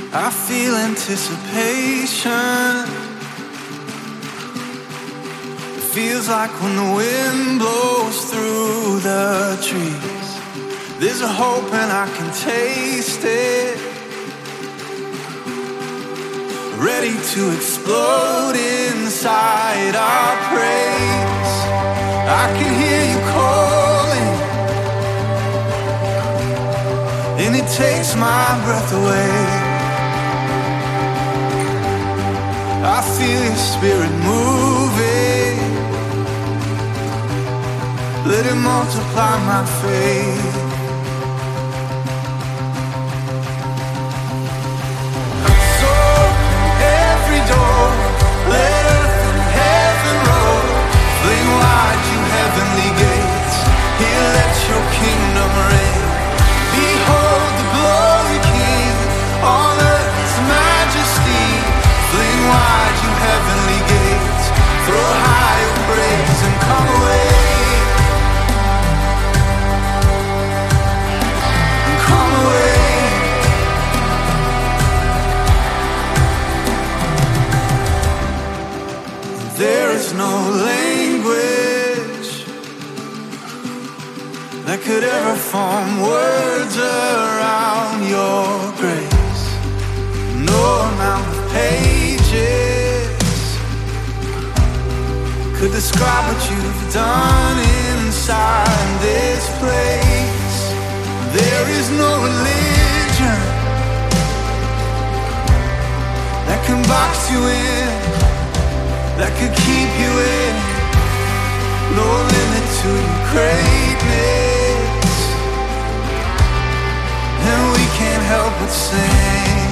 I feel anticipation. It feels like when the wind blows through the trees. There's a hope and I can taste it, ready to explode inside our praise. I can hear you calling, and it takes my breath away. I feel your spirit moving, let it multiply my faith. So every door, let earth and heaven roll, fling wide you heavenly gates, here let your kingdom reign. Behold the glory King, on earth's majesty, fling wide you heavenly gates, throw high your praise and come away. And come away. There is no language that could ever form words around your grace. No amount of pages could describe what you've done inside this place. There is no religion that can box you in, that could keep you in. No limit to your greatness, and we can't help but sing.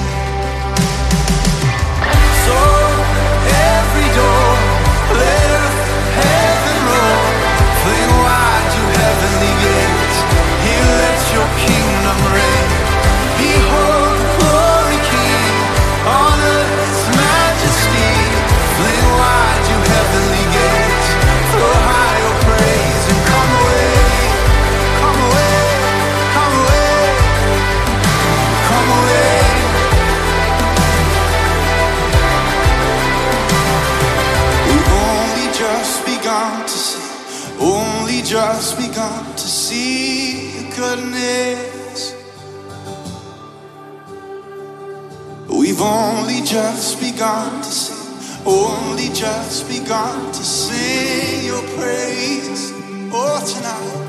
So every door, let earth and heaven roll, fling wide you heavenly gates, here let your kingdom reign. Behold the glory King, on earth's majesty, fling wide you heavenly gates, throw high your praise and come away. Come away, come away, come away. We've only just begun to see, only just begun to see your goodness. We've only just begun to see, only just begun to sing your praise. Oh, tonight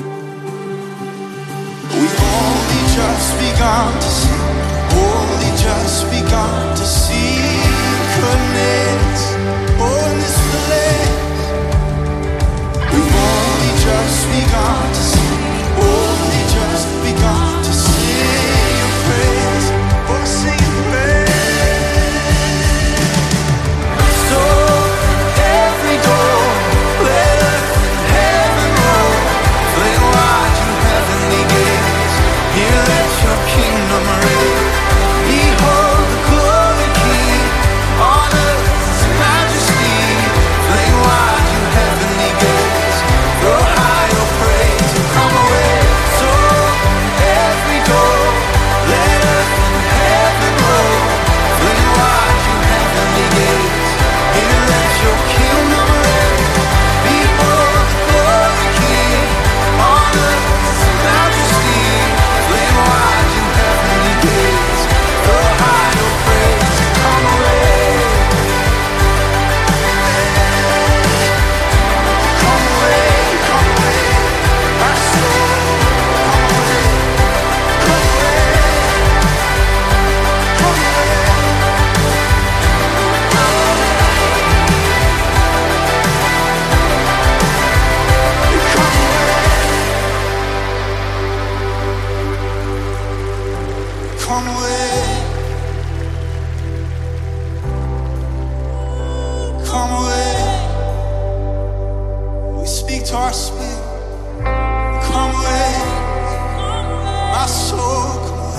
we've only just begun to see, only just begun to see your goodness. Oh, in this place we've only just begun to see, only just begun to sing your praise. Oh, sing your praise. So every door, let earth and heaven roll, fling wide you heavenly gates, here let your kingdom reign. Behold the glory King, on earth's majesty, fling wide you heavenly gates, throw high your praise and come away. So every door, let earth and heaven roll, fling wide you heavenly gates, here let your kingdom reign. Behold the glory King, on earth's majesty, fling wide you heavenly gates, throw high your praise and come away. Come away, my soul, come away, come away, come away. Come away, come away. We speak to our spirit. Come away, my soul.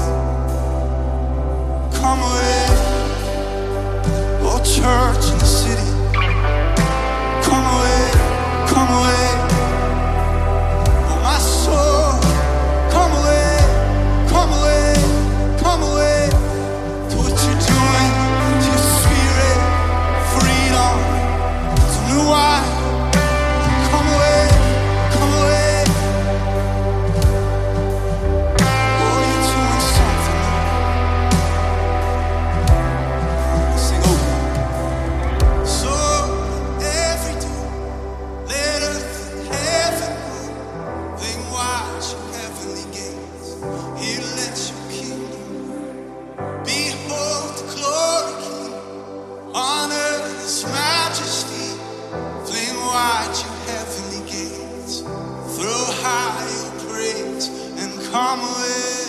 Come away, oh church in the city. Come away, come away, oh my soul. Come away, come away, come away. come with